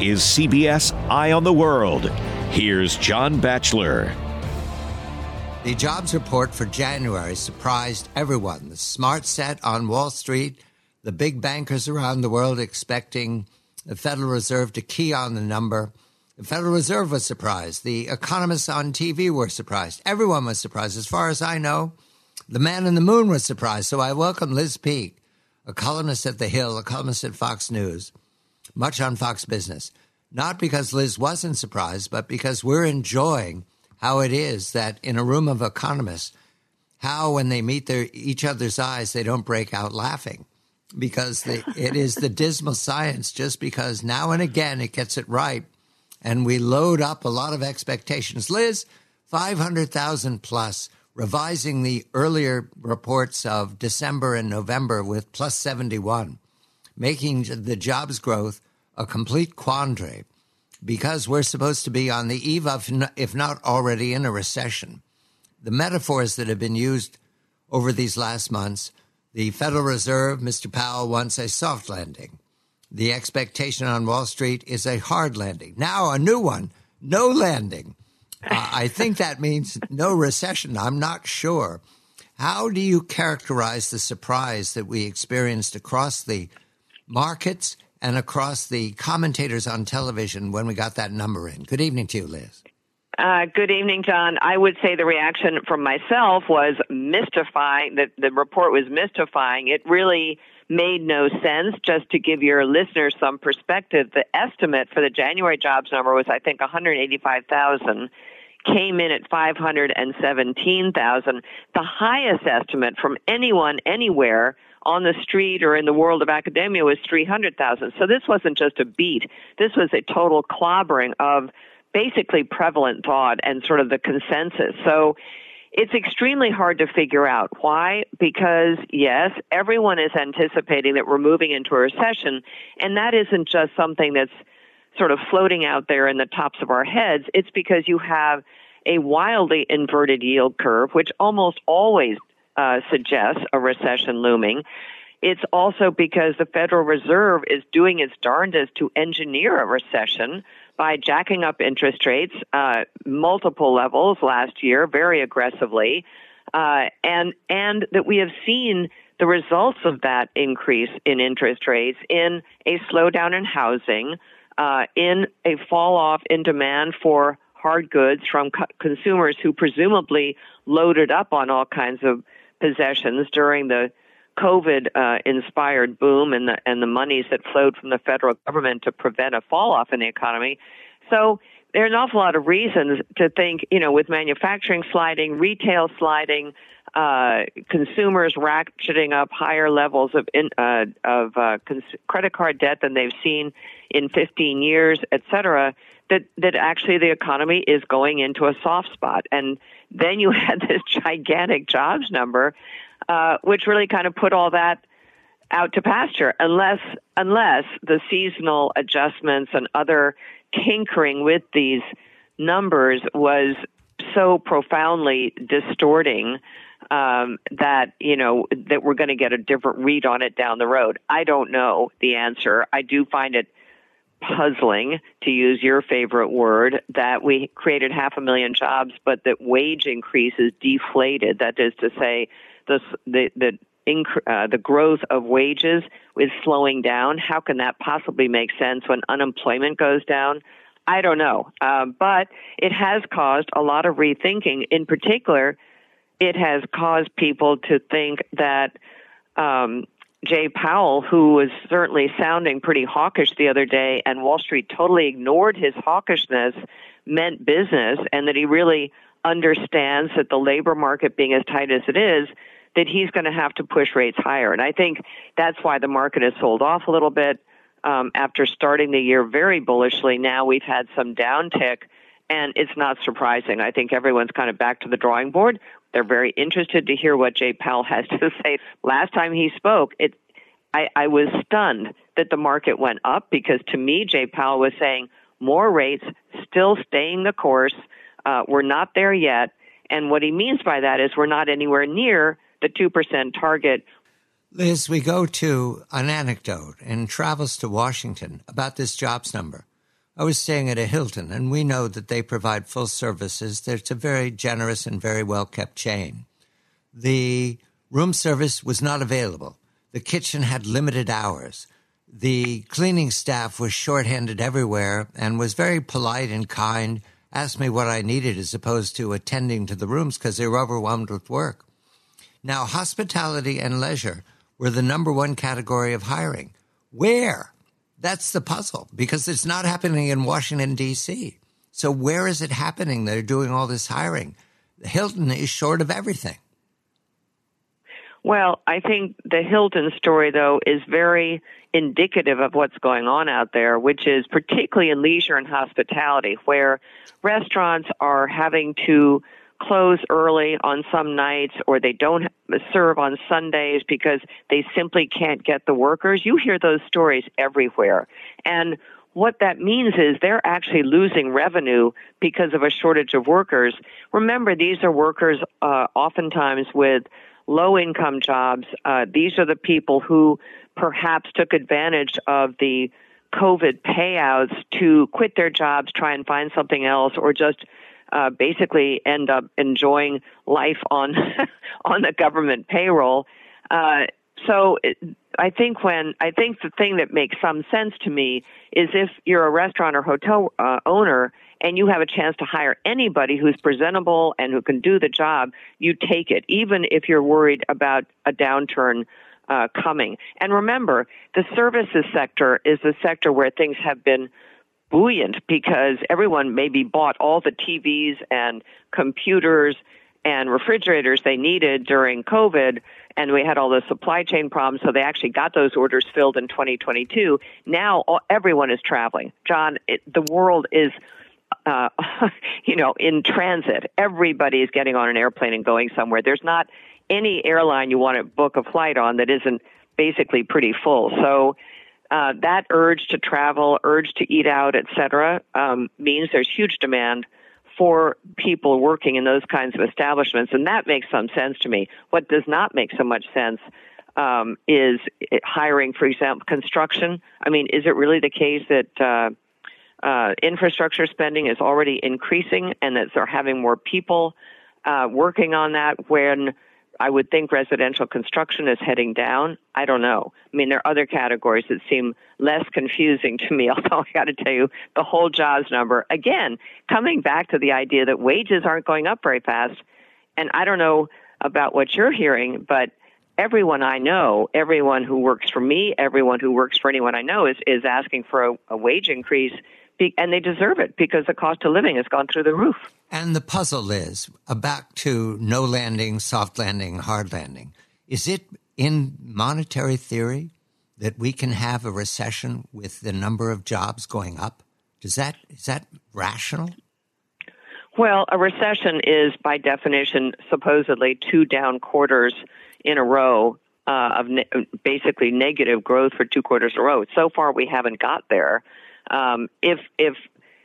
is CBS Eye on the World. Here's John Batchelor. The jobs report for January surprised everyone. The smart set on Wall Street, the big bankers around the world expecting the Federal Reserve to key on the number. The Federal Reserve was surprised. The economists on TV were surprised. Everyone was surprised. As far as I know, the man in the moon was surprised. So I welcome Liz Peek, a columnist at The Hill, a columnist at Fox News, much on Fox Business. Not because Liz wasn't surprised, but because we're enjoying how it is that in a room of economists, how when they meet each other's eyes, they don't break out laughing. Because it is the dismal science, just because now and again it gets it right. And we load up a lot of expectations. Liz, 500,000 plus, revising the earlier reports of December and November with plus 71, making the jobs growth a complete quandary because we're supposed to be on the eve of, if not already in a recession. The metaphors that have been used over these last months, the Federal Reserve, Mr. Powell, wants a soft landing. The expectation on Wall Street is a hard landing. Now a new one, no landing. I think that means no recession. I'm not sure. How do you characterize the surprise that we experienced across the markets and across the commentators on television when we got that number in? Good evening to you, Liz. Good evening, John. I would say the reaction from myself was mystifying. The report was mystifying. It really made no sense. Just to give your listeners some perspective, the estimate for the January jobs number was, I think, 185,000, came in at 517,000. The highest estimate from anyone, anywhere, on the street or in the world of academia was 300,000. So this wasn't just a beat. This was a total clobbering of basically prevalent thought and sort of the consensus. So it's extremely hard to figure out. Why? Because, yes, everyone is anticipating that we're moving into a recession, and that isn't just something that's sort of floating out there in the tops of our heads. It's because you have a wildly inverted yield curve, which almost always suggests a recession looming. It's also because the Federal Reserve is doing its darndest to engineer a recession by jacking up interest rates multiple levels last year very aggressively, and that we have seen the results of that increase in interest rates in a slowdown in housing, in a fall off in demand for hard goods from consumers who presumably loaded up on all kinds of possessions during the COVID-inspired boom and the monies that flowed from the federal government to prevent a fall-off in the economy. So there are an awful lot of reasons to think, with manufacturing sliding, retail sliding, consumers ratcheting up higher levels of credit card debt than they've seen in 15 years, et cetera, that actually the economy is going into a soft spot. And then you had this gigantic jobs number, which really kind of put all that out to pasture, unless the seasonal adjustments and other tinkering with these numbers was so profoundly distorting that we're going to get a different read on it down the road. I don't know the answer. I do find it puzzling, to use your favorite word, that we created 500,000 jobs, but that wage increases deflated. That is to say, the growth of wages is slowing down. How can that possibly make sense when unemployment goes down? I don't know. But it has caused a lot of rethinking. In particular, it has caused people to think that Jay Powell, who was certainly sounding pretty hawkish the other day, and Wall Street totally ignored his hawkishness, meant business, and that he really understands that the labor market being as tight as it is, that he's going to have to push rates higher. And I think that's why the market has sold off a little bit after starting the year very bullishly. Now we've had some downtick, and it's not surprising. I think everyone's kind of back to the drawing board. They're very interested to hear what Jay Powell has to say. Last time he spoke, I was stunned that the market went up because to me, Jay Powell was saying more rates, still staying the course. We're not there yet. And what he means by that is we're not anywhere near the 2% target. Liz, we go to an anecdote in travels to Washington about this jobs number. I was staying at a Hilton, and we know that they provide full services. It's a very generous and very well-kept chain. The room service was not available. The kitchen had limited hours. The cleaning staff was shorthanded everywhere and was very polite and kind, asked me what I needed as opposed to attending to the rooms because they were overwhelmed with work. Now, hospitality and leisure were the number one category of hiring. Where? That's the puzzle, because it's not happening in Washington, D.C. So where is it happening? They're doing all this hiring. Hilton is short of everything. Well, I think the Hilton story, though, is very indicative of what's going on out there, which is particularly in leisure and hospitality, where restaurants are having to close early on some nights, or they don't serve on Sundays because they simply can't get the workers. You hear those stories everywhere. And what that means is they're actually losing revenue because of a shortage of workers. Remember, these are workers oftentimes with low-income jobs. These are the people who perhaps took advantage of the COVID payouts to quit their jobs, try and find something else, or just basically end up enjoying life on on the government payroll. I think the thing that makes some sense to me is if you're a restaurant or hotel owner and you have a chance to hire anybody who's presentable and who can do the job, you take it, even if you're worried about a downturn coming. And remember, the services sector is the sector where things have been buoyant because everyone maybe bought all the TVs and computers and refrigerators they needed during COVID, and we had all the supply chain problems, so they actually got those orders filled in 2022. Now everyone is traveling. John, the world is in transit. Everybody is getting on an airplane and going somewhere. There's not any airline you want to book a flight on that isn't basically pretty full. So that urge to travel, urge to eat out, et cetera, means there's huge demand for people working in those kinds of establishments, and that makes some sense to me. What does not make so much sense is hiring, for example, construction. I mean, is it really the case that infrastructure spending is already increasing and that they're having more people working on that when I would think residential construction is heading down? I don't know. I mean, there are other categories that seem less confusing to me, although I got to tell you, the whole jobs number, again, coming back to the idea that wages aren't going up very fast. And I don't know about what you're hearing, but everyone I know, everyone who works for me, everyone who works for anyone I know is asking for a wage increase, and they deserve it because the cost of living has gone through the roof. And the puzzle is, back to no landing, soft landing, hard landing. Is it in monetary theory that we can have a recession with the number of jobs going up? Is that rational? Well, a recession is, by definition, supposedly 2 down quarters in a row of basically negative growth for 2 quarters in a row. So far, we haven't got there. If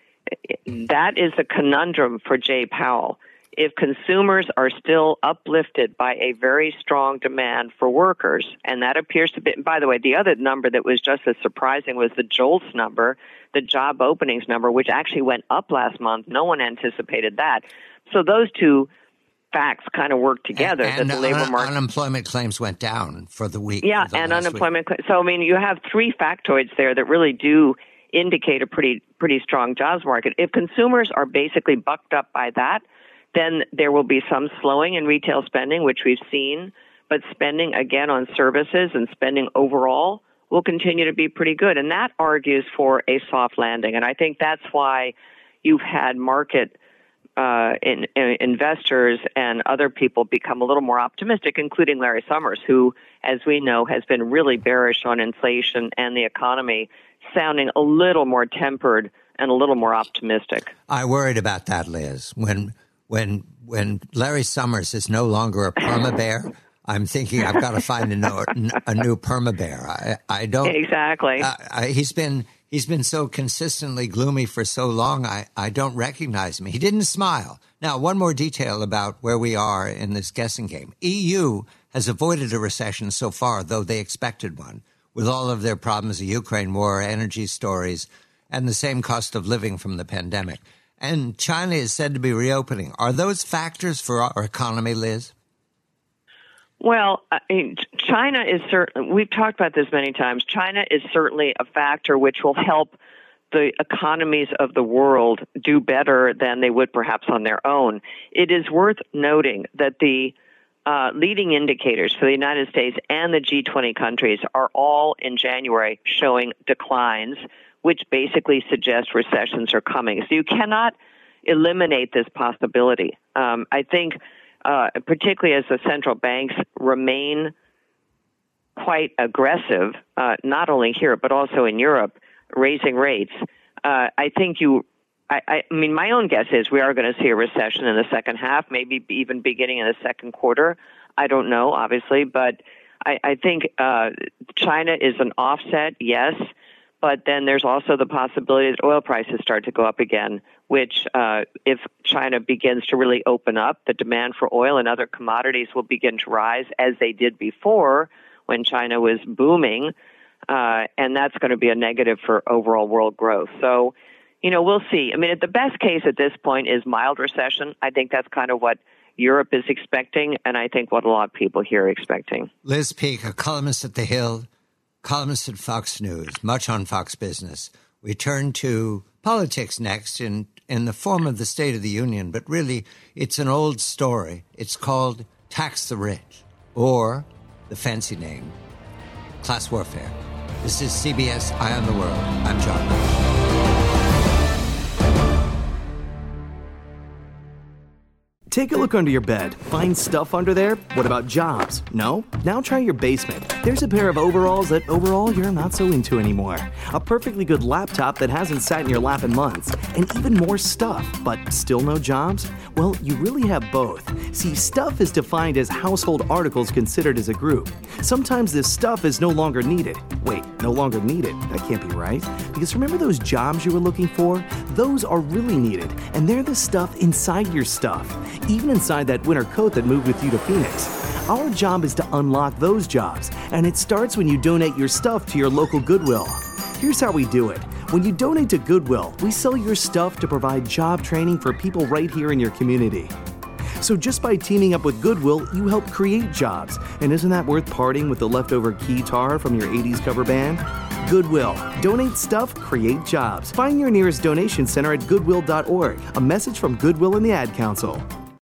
that is a conundrum for Jay Powell. If consumers are still uplifted by a very strong demand for workers, and that appears to be, by the way, the other number that was just as surprising was the JOLTS number, the job openings number, which actually went up last month. No one anticipated that. So those two facts kind of work together. And that the labor market, unemployment claims went down for the week. Yeah, and unemployment. So, I mean, you have 3 factoids there that really do indicate a pretty strong jobs market. If consumers are basically bucked up by that, then there will be some slowing in retail spending, which we've seen, but spending again on services and spending overall will continue to be pretty good. And that argues for a soft landing. And I think that's why you've had market investors and other people become a little more optimistic, including Larry Summers, who, as we know, has been really bearish on inflation and the economy, sounding a little more tempered and a little more optimistic. I worried about that, Liz. When Larry Summers is no longer a perma-bear, I'm thinking I've got to find a new perma-bear. I don't exactly. He's been so consistently gloomy for so long. I don't recognize him. He didn't smile. Now, one more detail about where we are in this guessing game. EU has avoided a recession so far, though they expected one. With all of their problems, the Ukraine war, energy stories, and the same cost of living from the pandemic. And China is said to be reopening. Are those factors for our economy, Liz? Well, China is certainly, we've talked about this many times, China is certainly a factor which will help the economies of the world do better than they would perhaps on their own. It is worth noting that the leading indicators for the United States and the G20 countries are all in January showing declines, which basically suggest recessions are coming. So you cannot eliminate this possibility. I think particularly as the central banks remain quite aggressive, not only here but also in Europe, raising rates. I mean, my own guess is we are going to see a recession in the second half, maybe even beginning in the second quarter. I don't know, obviously, but I think China is an offset, yes, but then there's also the possibility that oil prices start to go up again, which if China begins to really open up, the demand for oil and other commodities will begin to rise as they did before when China was booming. And that's going to be a negative for overall world growth. So, we'll see. I mean, the best case at this point is mild recession. I think that's kind of what Europe is expecting, and I think what a lot of people here are expecting. Liz Peek, a columnist at The Hill, columnist at Fox News, much on Fox Business. We turn to politics next in the form of the State of the Union, but really it's an old story. It's called Tax the Rich, or the fancy name, class warfare. This is CBS Eye on the World. I'm John Batchelor. Take a look under your bed. Find stuff under there? What about jobs? No? Now try your basement. There's a pair of overalls that overall you're not so into anymore. A perfectly good laptop that hasn't sat in your lap in months. And even more stuff, but still no jobs? Well, you really have both. See, stuff is defined as household articles considered as a group. Sometimes this stuff is no longer needed. Wait, no longer needed? That can't be right. Because remember those jobs you were looking for? Those are really needed, and they're the stuff inside your stuff. Even inside that winter coat that moved with you to Phoenix. Our job is to unlock those jobs, and it starts when you donate your stuff to your local Goodwill. Here's how we do it. When you donate to Goodwill, we sell your stuff to provide job training for people right here in your community. So just by teaming up with Goodwill, you help create jobs. And isn't that worth parting with the leftover keytar from your 80s cover band? Goodwill. Donate stuff, create jobs. Find your nearest donation center at goodwill.org. A message from Goodwill and the Ad Council.